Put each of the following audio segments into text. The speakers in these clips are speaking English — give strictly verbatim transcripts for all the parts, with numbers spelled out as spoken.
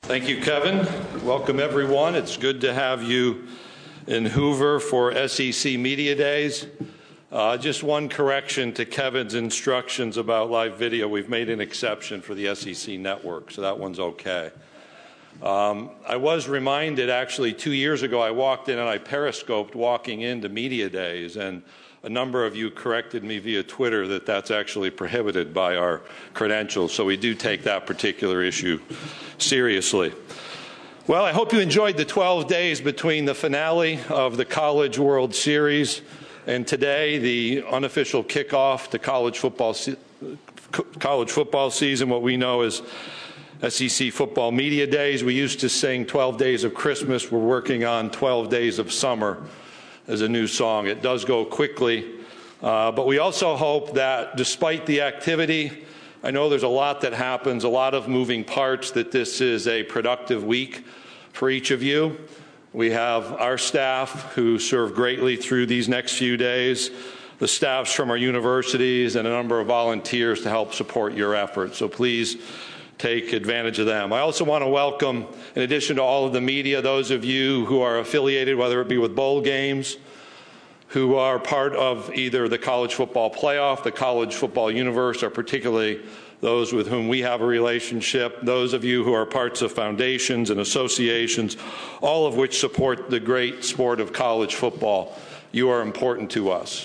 Thank you, Kevin. Welcome, everyone. It's good to have you in Hoover for S E C Media Days. Uh, just one correction to Kevin's instructions about live video. We've made an exception for the S E C network, so that one's okay. Um, I was reminded, actually, two years ago, I walked in and I periscoped walking into Media Days, and a number of you corrected me via Twitter that that's actually prohibited by our credentials, so we do take that particular issue seriously. Well, I hope you enjoyed the twelve days between the finale of the College World Series and today, the unofficial kickoff to college football, se- college football season, what we know as S E C Football Media Days. We used to sing twelve days of Christmas. We're working on twelve days of summer as a new song. It does go quickly, uh, but we also hope that despite the activity, I know there's a lot that happens, a lot of moving parts, that this is a productive week for each of you. We have our staff who serve greatly through these next few days, the staffs from our universities, and a number of volunteers to help support your efforts. So please take advantage of them. I also want to welcome, in addition to all of the media, those of you who are affiliated, whether it be with bowl games, who are part of either the college football playoff, the college football universe, or particularly those with whom we have a relationship, those of you who are parts of foundations and associations, all of which support the great sport of college football. You are important to us.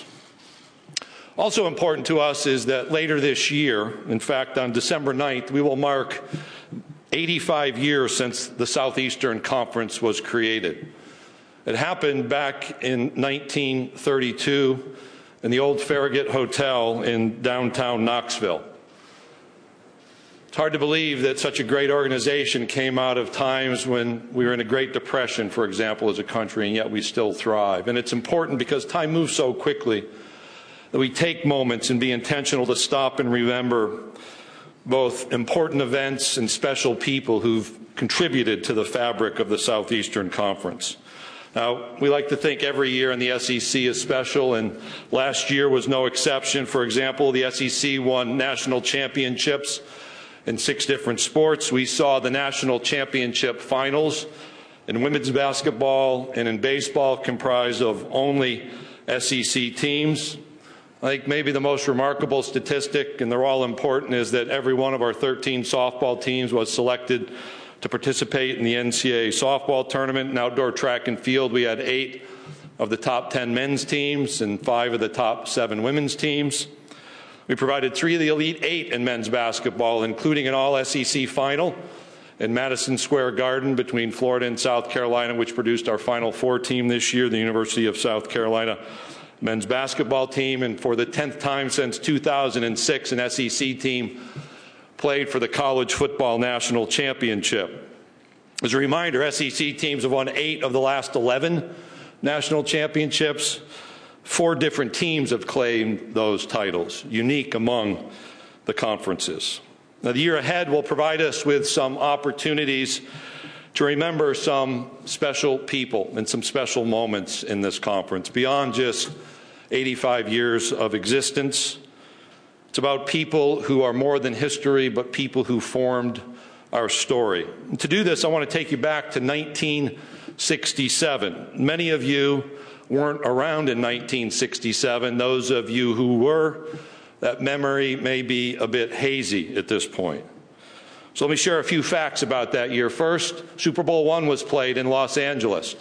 Also important to us is that later this year, in fact, on December ninth, we will mark eighty-five years since the Southeastern Conference was created. It happened back in nineteen thirty-two in the old Farragut Hotel in downtown Knoxville. It's hard to believe that such a great organization came out of times when we were in a Great Depression, for example, as a country, and yet we still thrive. And it's important because time moves so quickly that we take moments and be intentional to stop and remember both important events and special people who've contributed to the fabric of the Southeastern Conference. Now, we like to think every year in the S E C is special, and last year was no exception. For example, the S E C won national championships in six different sports. We saw the national championship finals in women's basketball and in baseball comprised of only S E C teams. I think maybe the most remarkable statistic, and they're all important, is that every one of our thirteen softball teams was selected to participate in the N C double A softball tournament. In outdoor track and field, we had eight of the top ten men's teams and five of the top seven women's teams. We provided three of the Elite Eight in men's basketball, including an all-S E C final in Madison Square Garden between Florida and South Carolina, which produced our Final Four team this year, the University of South Carolina men's basketball team. And for the tenth time since two thousand six, an S E C team played for the College Football National Championship. As a reminder, S E C teams have won eight of the last eleven national championships. Four different teams have claimed those titles, unique among the conferences. Now, the year ahead will provide us with some opportunities to remember some special people and some special moments in this conference beyond just eighty-five years of existence. It's about people who are more than history, but people who formed our story. And to do this, I want to take you back to nineteen sixty-seven. Many of you weren't around in nineteen sixty-seven. Those of you who were, that memory may be a bit hazy at this point. So let me share a few facts about that year. First, Super Bowl one was played in Los Angeles.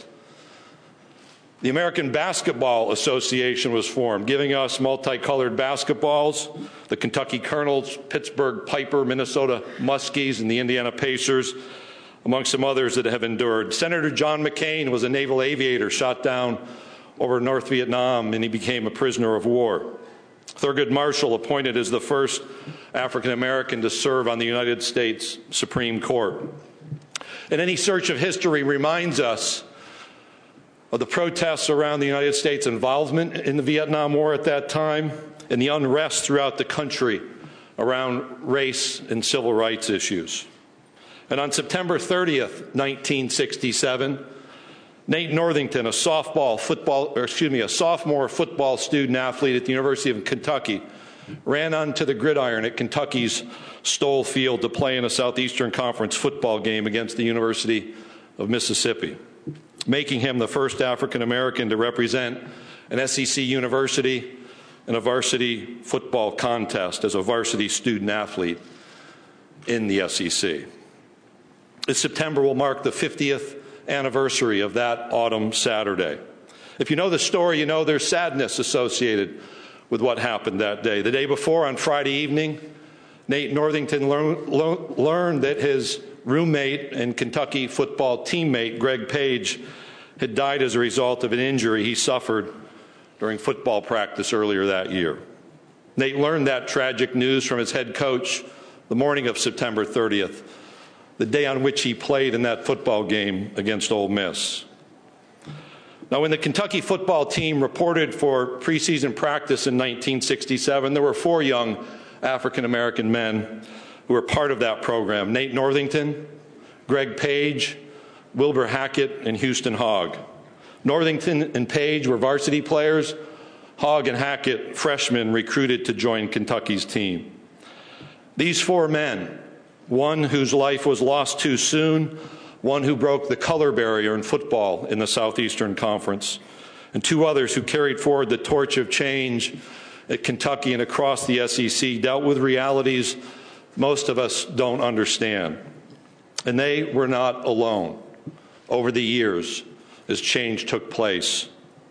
The American Basketball Association was formed, giving us multicolored basketballs. The Kentucky Colonels, Pittsburgh Piper, Minnesota Muskies, and the Indiana Pacers, among some others that have endured. Senator John McCain was a naval aviator shot down over North Vietnam, and he became a prisoner of war. Thurgood Marshall appointed as the first African American to serve on the United States Supreme Court. And any search of history reminds us of the protests around the United States' involvement in the Vietnam War at that time and the unrest throughout the country around race and civil rights issues. And on September thirtieth, nineteen sixty-seven, Nate Northington, a softball football, or excuse me, a sophomore football student athlete at the University of Kentucky, ran onto the gridiron at Kentucky's Stoll Field to play in a Southeastern Conference football game against the University of Mississippi, making him the first African American to represent an S E C university in a varsity football contest as a varsity student athlete in the S E C. This September will mark the fiftieth anniversary of that autumn Saturday. If you know the story, you know there's sadness associated with what happened that day. The day before, on Friday evening, Nate Northington learn, lo- learned that his roommate and Kentucky football teammate, Greg Page, had died as a result of an injury he suffered during football practice earlier that year. Nate learned that tragic news from his head coach the morning of September thirtieth, the day on which he played in that football game against Ole Miss. Now, when the Kentucky football team reported for preseason practice in nineteen sixty-seven, there were four young African-American men who were part of that program: Nate Northington, Greg Page, Wilbur Hackett, and Houston Hogg. Northington and Page were varsity players. Hogg and Hackett, freshmen recruited to join Kentucky's team. These four men, one whose life was lost too soon, one who broke the color barrier in football in the Southeastern Conference, and two others who carried forward the torch of change at Kentucky and across the S E C, dealt with realities most of us don't understand. And they were not alone over the years as change took place.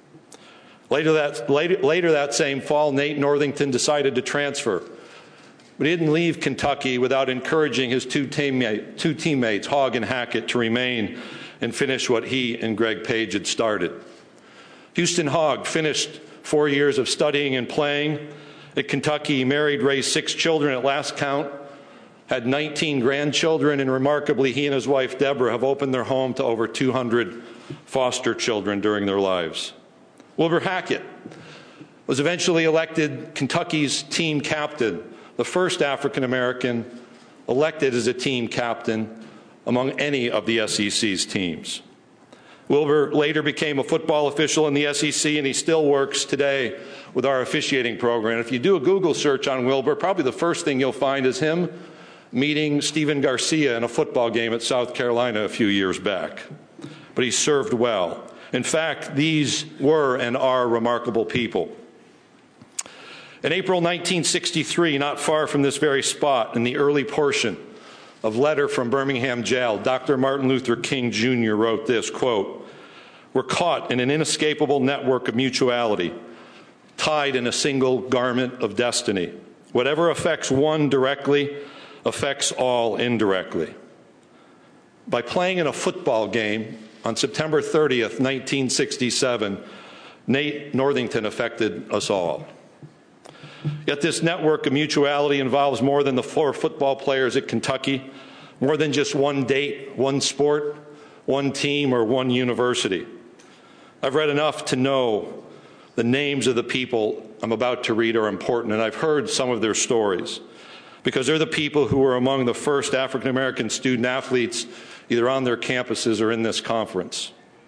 Later that, later, later that same fall, Nate Northington decided to transfer. But he didn't leave Kentucky without encouraging his two, teammate, two teammates, Hogg and Hackett, to remain and finish what he and Greg Page had started. Houston Hogg finished four years of studying and playing at Kentucky. He married, raised six children at last count, had nineteen grandchildren, and remarkably, he and his wife, Deborah, have opened their home to over two hundred foster children during their lives. Wilbur Hackett was eventually elected Kentucky's team captain, the first African American elected as a team captain among any of the S E C's teams. Wilbur later became a football official in the S E C, and he still works today with our officiating program. If you do a Google search on Wilbur, probably the first thing you'll find is him meeting Stephen Garcia in a football game at South Carolina a few years back. But he served well. In fact, these were and are remarkable people. In April nineteen sixty-three, not far from this very spot, in the early portion of Letter from Birmingham Jail, Doctor Martin Luther King Junior wrote this, quote, "We're caught in an inescapable network of mutuality, tied in a single garment of destiny. Whatever affects one directly affects all indirectly." By playing in a football game on September thirtieth, nineteen sixty-seven, Nate Northington affected us all. Yet this network of mutuality involves more than the four football players at Kentucky, more than just one date, one sport, one team, or one university. I've read enough to know the names of the people I'm about to read are important, and I've heard some of their stories, because they're the people who were among the first African American student athletes either on their campuses or in this conference.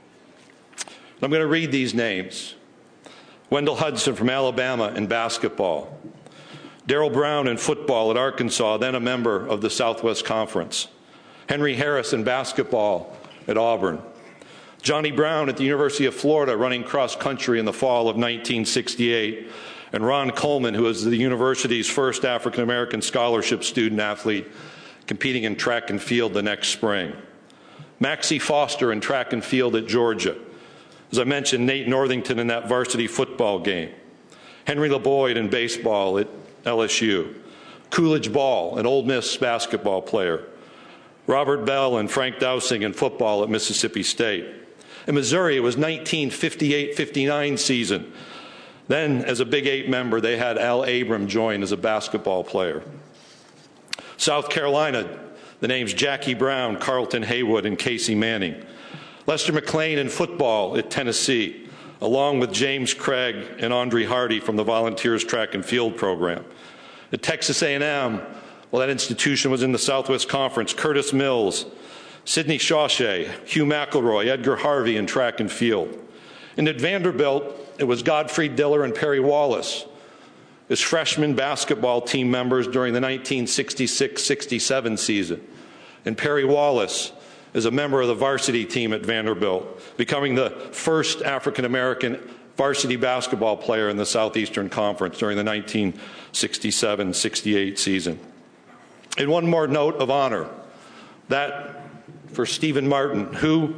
I'm going to read these names. Wendell Hudson from Alabama in basketball. Darrell Brown in football at Arkansas, then a member of the Southwest Conference. Henry Harris in basketball at Auburn. Johnny Brown at the University of Florida running cross country in the fall of nineteen sixty-eight. And Ron Coleman, who was the university's first African American scholarship student athlete, competing in track and field the next spring. Maxie Foster in track and field at Georgia. As I mentioned, Nate Northington in that varsity football game. Henry LeBoyd in baseball at L S U. Coolidge Ball, an Ole Miss basketball player. Robert Bell and Frank Dowsing in football at Mississippi State. In Missouri, it was nineteen fifty-eight fifty-nine season. Then, as a Big Eight member, they had Al Abram join as a basketball player. South Carolina, the names Jackie Brown, Carlton Haywood, and Casey Manning. Lester McLean in football at Tennessee, along with James Craig and Andre Hardy from the Volunteers track and field program. At Texas A and M, well, that institution was in the Southwest Conference, Curtis Mills, Sidney Shawshea, Hugh McElroy, Edgar Harvey in track and field. And at Vanderbilt, it was Godfrey Diller and Perry Wallace. as freshman basketball team members during the nineteen sixty-six sixty-seven season. And Perry Wallace as a member of the varsity team at Vanderbilt, becoming the first African-American varsity basketball player in the Southeastern Conference during the nineteen sixty-seven sixty-eight season. And one more note of honor, that for Stephen Martin, who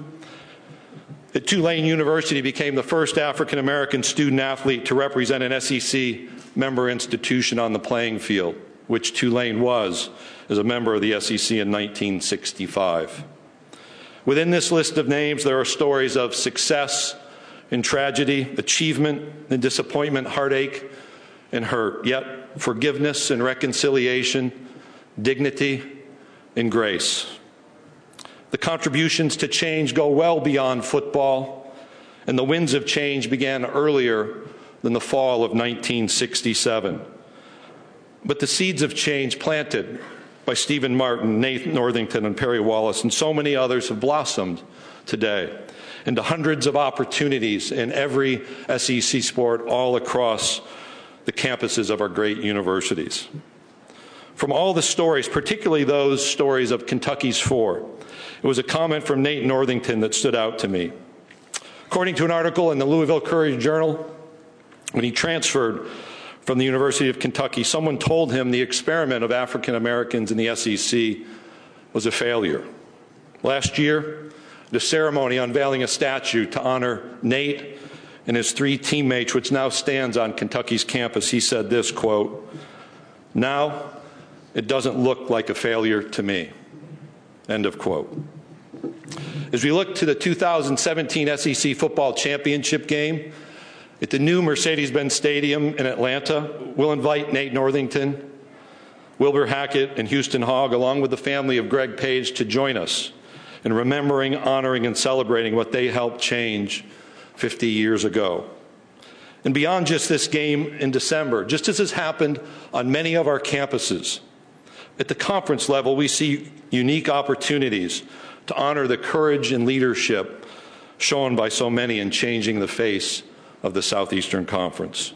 at Tulane University became the first African-American student athlete to represent an S E C member institution on the playing field, which Tulane was as a member of the S E C in nineteen sixty-five. Within this list of names, there are stories of success and tragedy, achievement and disappointment, heartache and hurt, yet forgiveness and reconciliation, dignity and grace. The contributions to change go well beyond football, and the winds of change began earlier than the fall of nineteen sixty-seven. But the seeds of change planted by Stephen Martin, Nate Northington, and Perry Wallace, and so many others have blossomed today into hundreds of opportunities in every S E C sport all across the campuses of our great universities. From all the stories, particularly those stories of Kentucky's four, it was a comment from Nate Northington that stood out to me. According to an article in the Louisville Courier-Journal, when he transferred from the University of Kentucky, someone told him the experiment of African Americans in the S E C was a failure. Last year, the ceremony unveiling a statue to honor Nate and his three teammates, which now stands on Kentucky's campus, he said this, quote, "Now it doesn't look like a failure to me," end of quote. As we look to the two thousand seventeen S E C football championship game at the new Mercedes-Benz Stadium in Atlanta, we'll invite Nate Northington, Wilbur Hackett, and Houston Hogg, along with the family of Greg Page, to join us in remembering, honoring, and celebrating what they helped change fifty years ago. And beyond just this game in December, just as has happened on many of our campuses, at the conference level, we see unique opportunities to honor the courage and leadership shown by so many in changing the face of the Southeastern Conference.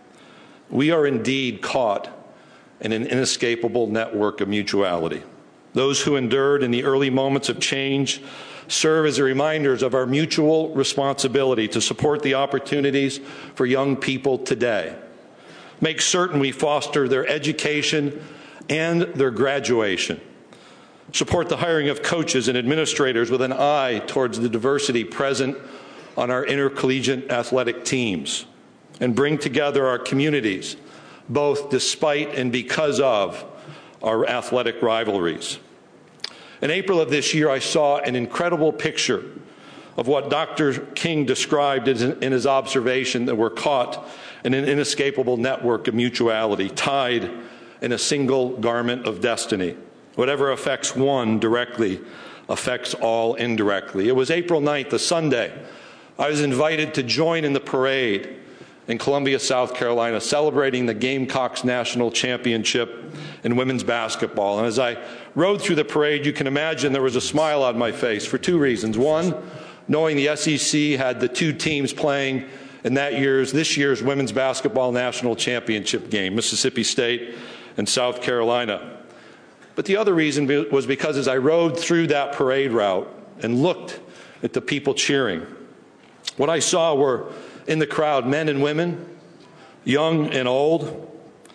We are indeed caught in an inescapable network of mutuality. Those who endured in the early moments of change serve as reminders of our mutual responsibility to support the opportunities for young people today. Make certain we foster their education and their graduation. Support the hiring of coaches and administrators with an eye towards the diversity present on our intercollegiate athletic teams, and bring together our communities, both despite and because of our athletic rivalries. In April of this year, I saw an incredible picture of what Doctor King described in his observation that we're caught in an inescapable network of mutuality, tied in a single garment of destiny. Whatever affects one directly affects all indirectly. It was April ninth, a Sunday. I was invited to join in the parade in Columbia, South Carolina, celebrating the Gamecocks National Championship in women's basketball. And as I rode through the parade, you can imagine there was a smile on my face for two reasons. One, knowing the S E C had the two teams playing in that year's, this year's women's basketball national championship game, Mississippi State and South Carolina. But the other reason was because as I rode through that parade route and looked at the people cheering, what I saw were in the crowd men and women, young and old,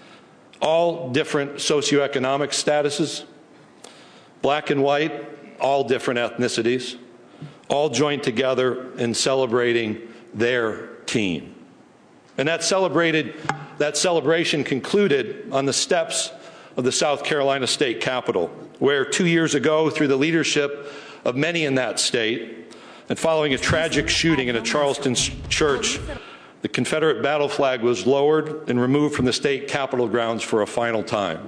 all different socioeconomic statuses, black and white, all different ethnicities, all joined together in celebrating their team. And that celebrated, that celebration concluded on the steps of the South Carolina State Capitol, where two years ago, through the leadership of many in that state, and following a tragic shooting in a Charleston church, the Confederate battle flag was lowered and removed from the state capitol grounds for a final time.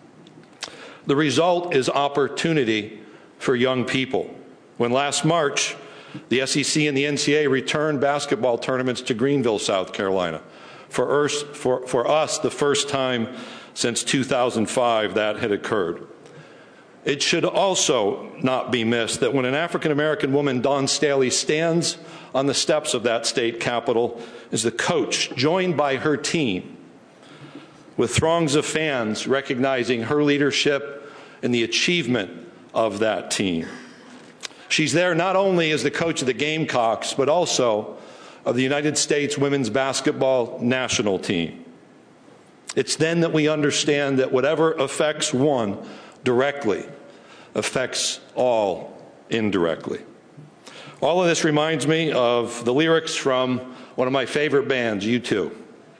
The result is opportunity for young people. When last March, the S E C and the N C double A returned basketball tournaments to Greenville, South Carolina. For us, for, for us, the first time since two thousand five that had occurred. It should also not be missed that when an African-American woman, Dawn Staley, stands on the steps of that state capitol as the coach, joined by her team, with throngs of fans recognizing her leadership and the achievement of that team. She's there not only as the coach of the Gamecocks, but also of the United States women's basketball national team. It's then that we understand that whatever affects one directly affects all indirectly. All of this reminds me of the lyrics from one of my favorite bands, U two.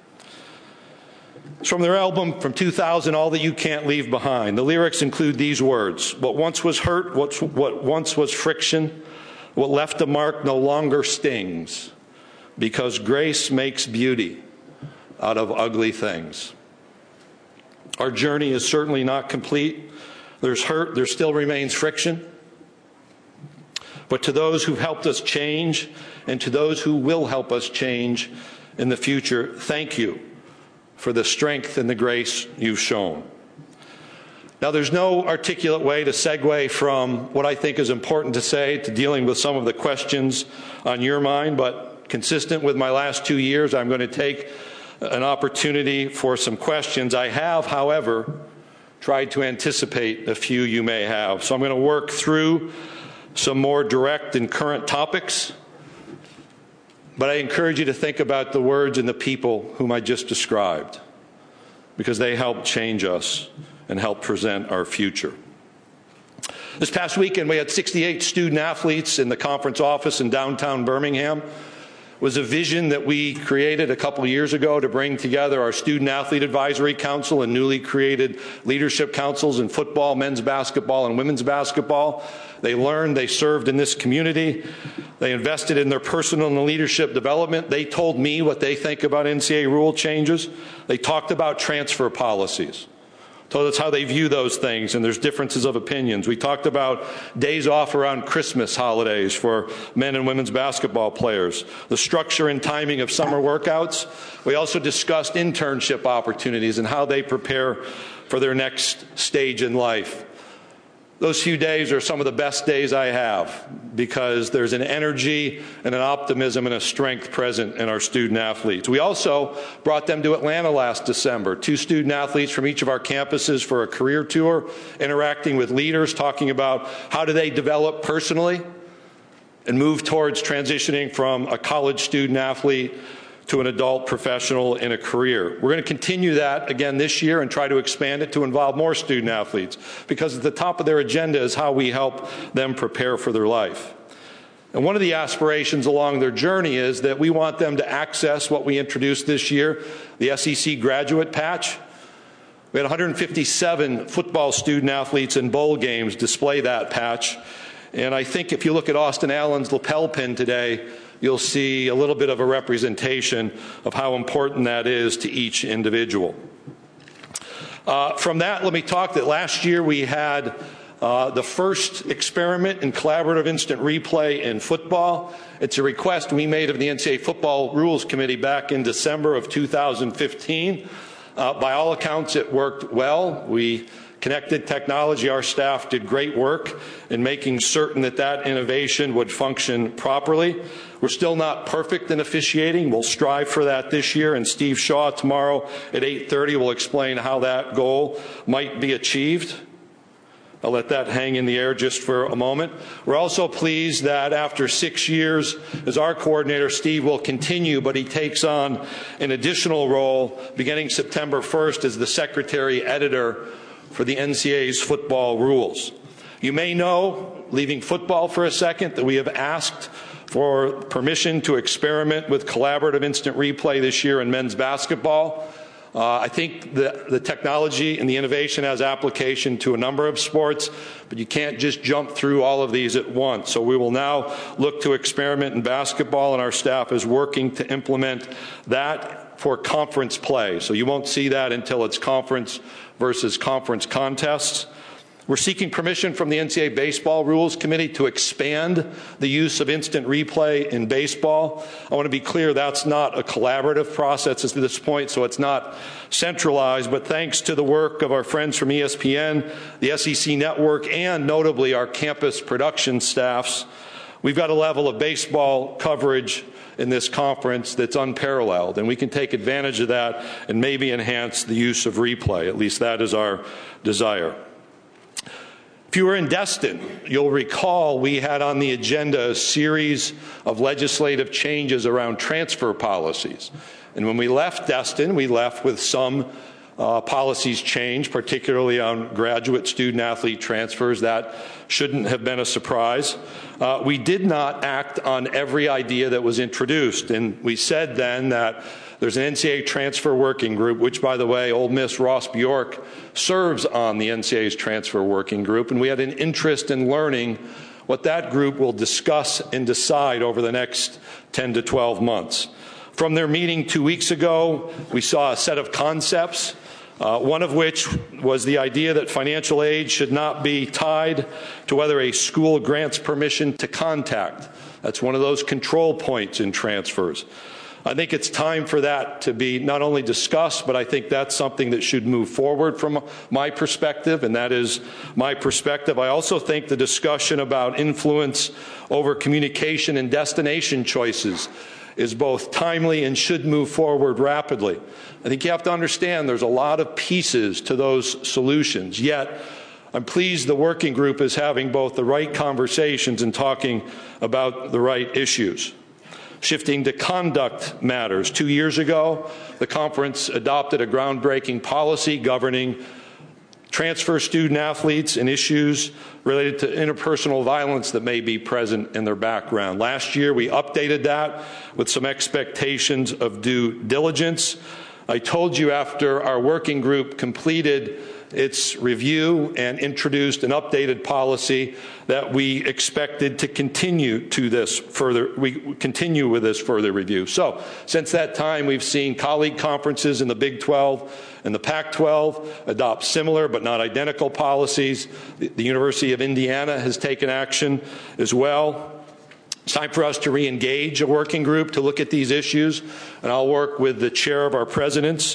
It's from their album from two thousand, All That You Can't Leave Behind. The lyrics include these words: what once was hurt, what, what once was friction, what left a mark no longer stings, because grace makes beauty out of ugly things. Our journey is certainly not complete. There's hurt, there still remains friction. But to those who've helped us change, and to those who will help us change in the future, thank you for the strength and the grace you've shown. Now, there's no articulate way to segue from what I think is important to say to dealing with some of the questions on your mind, but consistent with my last two years, I'm going to take an opportunity for some questions. I have, however, tried to anticipate a few you may have. So I'm going to work through some more direct and current topics, but I encourage you to think about the words and the people whom I just described, because they help change us and help present our future. This past weekend, we had sixty-eight student athletes in the conference office in downtown Birmingham. It was a vision that we created a couple of years ago to bring together our Student Athlete Advisory Council and newly created leadership councils in football, men's basketball, and women's basketball. They learned, they served in this community. They invested in their personal and leadership development. They told me what they think about N C double A rule changes. They talked about transfer policies. Told us how they view those things, and there's differences of opinions. We talked about days off around Christmas holidays for men and women's basketball players, the structure and timing of summer workouts. We also discussed internship opportunities and how they prepare for their next stage in life. Those few days are some of the best days I have, because there's an energy and an optimism and a strength present in our student athletes. We also brought them to Atlanta last December, two student athletes from each of our campuses for a career tour, interacting with leaders, talking about how do they develop personally and move towards transitioning from a college student athlete to an adult professional in a career. We're going to continue that again this year and try to expand it to involve more student athletes, because at the top of their agenda is how we help them prepare for their life. And one of the aspirations along their journey is that we want them to access what we introduced this year, the S E C Graduate Patch. We had one hundred fifty-seven football student athletes in bowl games display that patch. And I think if you look at Austin Allen's lapel pin today, you'll see a little bit of a representation of how important that is to each individual. Uh, from that, let me talk that last year we had uh, the first experiment in collaborative instant replay in football. It's a request we made of the N C double A Football Rules Committee back in December of two thousand fifteen. Uh, by all accounts, it worked well. We connected technology. Our staff did great work in making certain that that innovation would function properly. We're still not perfect in officiating. We'll strive for that this year, and Steve Shaw tomorrow at eight thirty will explain how that goal might be achieved. I'll let that hang in the air just for a moment. We're also pleased that after six years as our coordinator, Steve will continue, but he takes on an additional role beginning September first as the secretary editor for the N C double A's football rules. You may know, leaving football for a second, that we have asked for permission to experiment with collaborative instant replay this year in men's basketball. Uh, I think the, the technology and the innovation has application to a number of sports, but you can't just jump through all of these at once. So we will now look to experiment in basketball, and our staff is working to implement that for conference play. So you won't see that until it's conference versus conference contests. We're seeking permission from the N C double A Baseball Rules Committee to expand the use of instant replay in baseball. I want to be clear, that's not a collaborative process at this point, so it's not centralized, but thanks to the work of our friends from E S P N, the S E C Network, and notably our campus production staffs, We've got a level of baseball coverage in this conference that's unparalleled, and we can take advantage of that and maybe enhance the use of replay. At least that is our desire. If you were in Destin, you'll recall we had on the agenda a series of legislative changes around transfer policies. And when we left Destin, we left with some uh, policies changed, particularly on graduate student-athlete transfers. That shouldn't have been a surprise. Uh, we did not act on every idea that was introduced, and we said then that there's an N C double A transfer working group, which, by the way, Ole Miss Ross Bjork serves on the N C double A's transfer working group, and we had an interest in learning what that group will discuss and decide over the next ten to twelve months. From their meeting two weeks ago, we saw a set of concepts, uh, one of which was the idea that financial aid should not be tied to whether a school grants permission to contact. That's one of those control points in transfers. I think it's time for that to be not only discussed, but I think that's something that should move forward from my perspective, and that is my perspective. I also think the discussion about influence over communication and destination choices is both timely and should move forward rapidly. I think you have to understand there's a lot of pieces to those solutions, yet I'm pleased the working group is having both the right conversations and talking about the right issues. Shifting to conduct matters. Two years ago, the conference adopted a groundbreaking policy governing transfer student athletes and issues related to interpersonal violence that may be present in their background. Last year, we updated that with some expectations of due diligence. I told you after our working group completed its review and introduced an updated policy that we expected to continue to this further, we continue with this further review. So since that time, we've seen colleague conferences in the Big twelve and the Pac twelve adopt similar but not identical policies. The, the University of Indiana has taken action as well. It's time for us to re-engage a working group to look at these issues, and I'll work with the chair of our presidents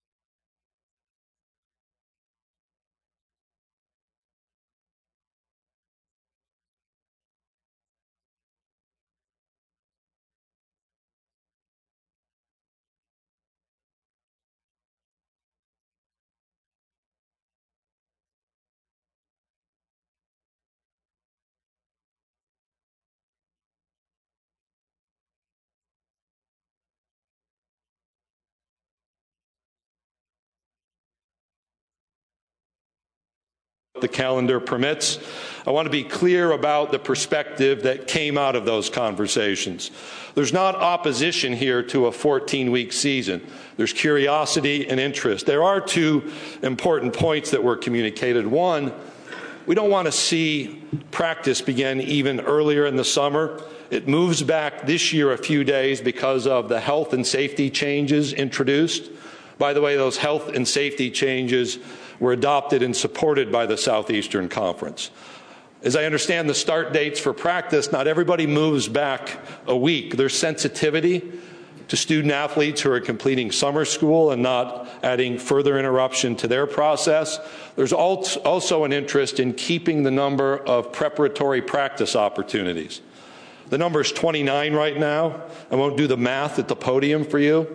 the calendar permits. I want to be clear about the perspective that came out of those conversations. There's not opposition here to a fourteen-week season. There's curiosity and interest. There are two important points that were communicated. One, we don't want to see practice begin even earlier in the summer. It moves back this year a few days because of the health and safety changes introduced. By the way, those health and safety changes were adopted and supported by the Southeastern Conference. As I understand the start dates for practice, not everybody moves back a week. There's sensitivity to student athletes who are completing summer school and not adding further interruption to their process. There's also an interest in keeping the number of preparatory practice opportunities. The number is twenty-nine right now. I won't do the math at the podium for you.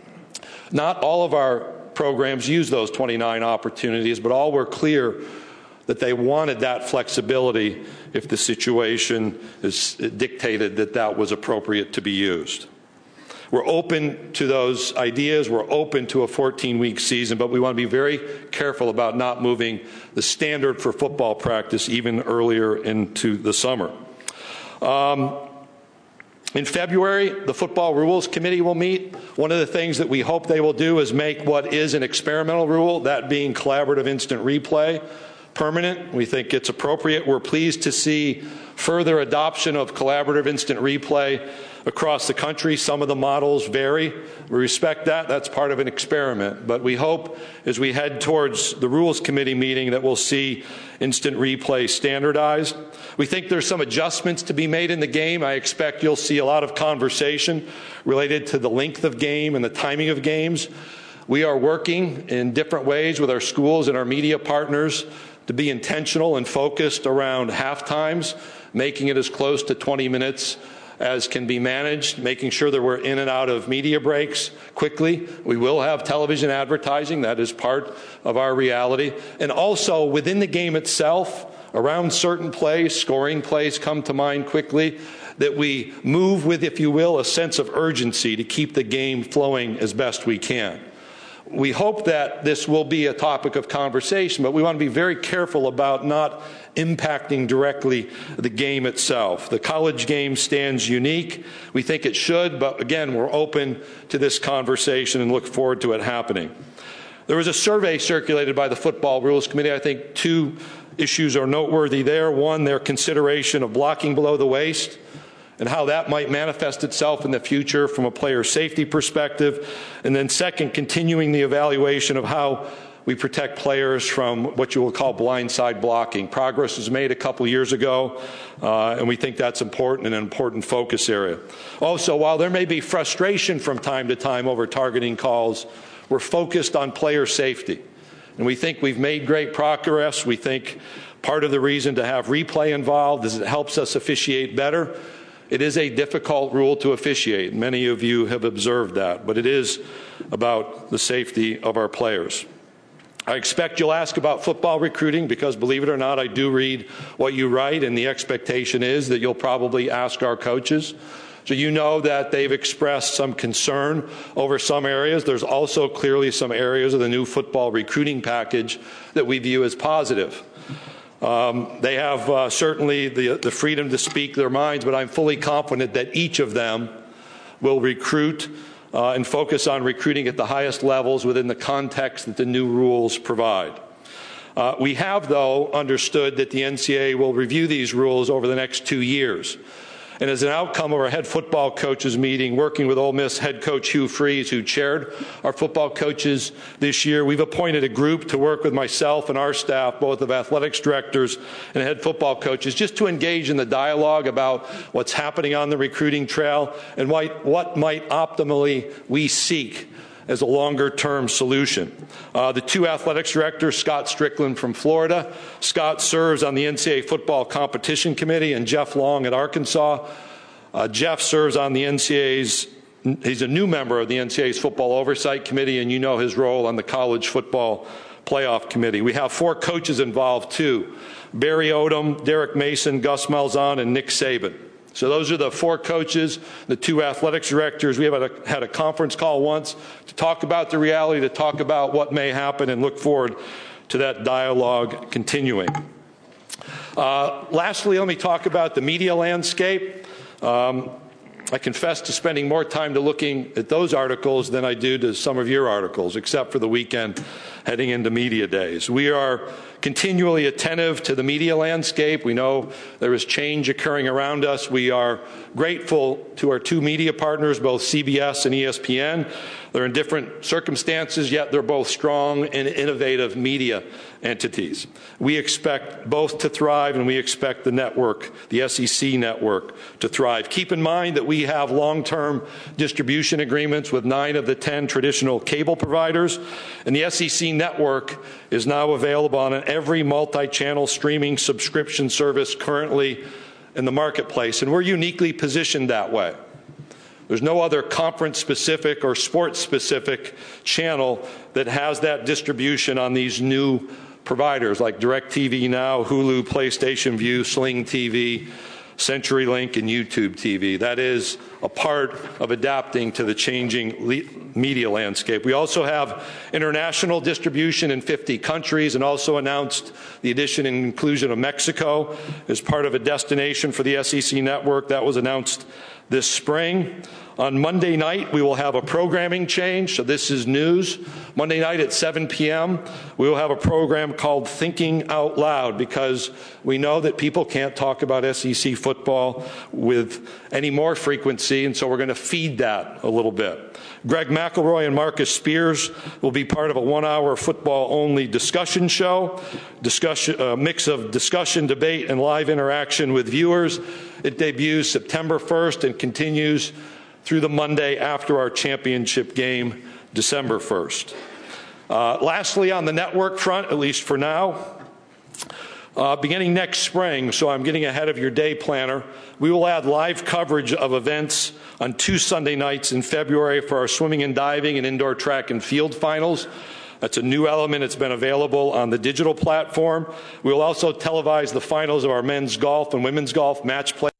Not all of our programs use those twenty-nine opportunities, but all were clear that they wanted that flexibility if the situation is dictated that that was appropriate to be used. We're open to those ideas. We're open to a fourteen-week season, but we want to be very careful about not moving the standard for football practice even earlier into the summer. Um, In February, the Football Rules Committee will meet. One of the things that we hope they will do is make what is an experimental rule, that being collaborative instant replay, permanent. We think it's appropriate. We're pleased to see further adoption of collaborative instant replay across the country. Some of the models vary. We respect that. That's part of an experiment. But we hope as we head towards the Rules Committee meeting that we'll see instant replay standardized. We think there's some adjustments to be made in the game. I expect you'll see a lot of conversation related to the length of game and the timing of games. We are working in different ways with our schools and our media partners to be intentional and focused around half times. making it as close to twenty minutes as can be managed, making sure that we're in and out of media breaks quickly. We will have television advertising. That is part of our reality. And also within the game itself, around certain plays, scoring plays come to mind quickly, that we move with, if you will, a sense of urgency to keep the game flowing as best we can. We hope that this will be a topic of conversation, but we want to be very careful about not impacting directly the game itself. The college game stands unique. We think it should, but again, we're open to this conversation and look forward to it happening. There was a survey circulated by the Football Rules Committee. I think two issues are noteworthy there. One, their consideration of blocking below the waist and how that might manifest itself in the future from a player safety perspective. And then second, continuing the evaluation of how we protect players from what you will call blindside blocking. Progress was made a couple years ago, uh, and we think that's important and an important focus area. Also, while there may be frustration from time to time over targeting calls, we're focused on player safety. And we think we've made great progress. We think part of the reason to have replay involved is it helps us officiate better. It is a difficult rule to officiate. Many of you have observed that, but it is about the safety of our players. I expect you'll ask about football recruiting because, believe it or not, I do read what you write, and the expectation is that you'll probably ask our coaches. So you know that they've expressed some concern over some areas. There's also clearly some areas of the new football recruiting package that we view as positive. Um, they have uh, certainly the, the freedom to speak their minds, but I'm fully confident that each of them will recruit uh, and focus on recruiting at the highest levels within the context that the new rules provide. Uh, we have, though, understood that the N C double A will review these rules over the next two years. And as an outcome of our head football coaches meeting, working with Ole Miss head coach Hugh Freeze, who chaired our football coaches this year, we've appointed a group to work with myself and our staff, both of athletics directors and head football coaches, just to engage in the dialogue about what's happening on the recruiting trail and what might optimally we seek as a longer-term solution. Uh, the two athletics directors, Scott Strickland from Florida. Scott serves on the N C double A Football Competition Committee, and Jeff Long at Arkansas. Uh, Jeff serves on the N C double A's, he's a new member of the N C double A's Football Oversight Committee, and you know his role on the College Football Playoff Committee. We have four coaches involved, too. Barry Odom, Derek Mason, Gus Malzahn, and Nick Saban. So those are the four coaches, the two athletics directors. We have had a, had a conference call once to talk about the reality, to talk about what may happen, and look forward to that dialogue continuing. Uh, lastly, let me talk about the media landscape. Um, I confess to spending more time to looking at those articles than I do to some of your articles, except for the weekend heading into media days. We are continually attentive to the media landscape. We know there is change occurring around us. We are grateful to our two media partners, both C B S and E S P N. They're in different circumstances, yet they're both strong and innovative media entities. We expect both to thrive, and we expect the network, the S E C network, to thrive. Keep in mind that we have long-term distribution agreements with nine of the ten traditional cable providers, and the S E C network is now available on every multi-channel streaming subscription service currently in the marketplace, and we're uniquely positioned that way. There's no other conference-specific or sports-specific channel that has that distribution on these new providers like DirecTV Now, Hulu, PlayStation Vue, Sling T V, CenturyLink, and YouTube T V. That is a part of adapting to the changing media landscape. We also have international distribution in fifty countries, and also announced the addition and inclusion of Mexico as part of a destination for the S E C network. That was announced this spring. On Monday night, we will have a programming change, so this is news. Monday night at seven p m, we will have a program called Thinking Out Loud, because we know that people can't talk about S E C football with any more frequency, and so we're going to feed that a little bit. Greg McElroy and Marcus Spears will be part of a one-hour football-only discussion show, discussion, a mix of discussion, debate, and live interaction with viewers. It debuts September first and continues through the Monday after our championship game, December first. Uh, lastly, on the network front, at least for now, Uh, beginning next spring, so I'm getting ahead of your day planner, we will add live coverage of events on two Sunday nights in February for our swimming and diving and indoor track and field finals. That's a new element. It's been available on the digital platform. We will also televise the finals of our men's golf and women's golf match play.